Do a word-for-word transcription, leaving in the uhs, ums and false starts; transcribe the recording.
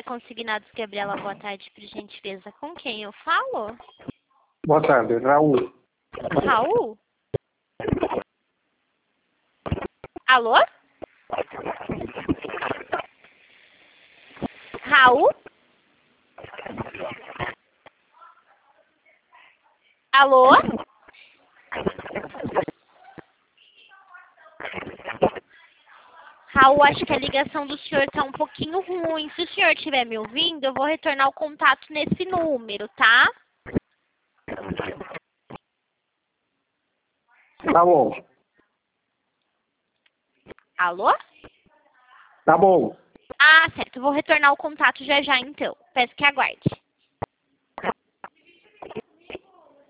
Consignados Gabriela, boa tarde, por gentileza. Com quem eu falo? Boa tarde, Raul. Raul? Alô? Raul? Alô? Raul, acho que a ligação do senhor tá um pouquinho ruim. Se o senhor estiver me ouvindo, eu vou retornar o contato nesse número, tá? Tá bom. Alô? Tá bom. Ah, certo. Eu vou retornar o contato já já, então. Peço que aguarde.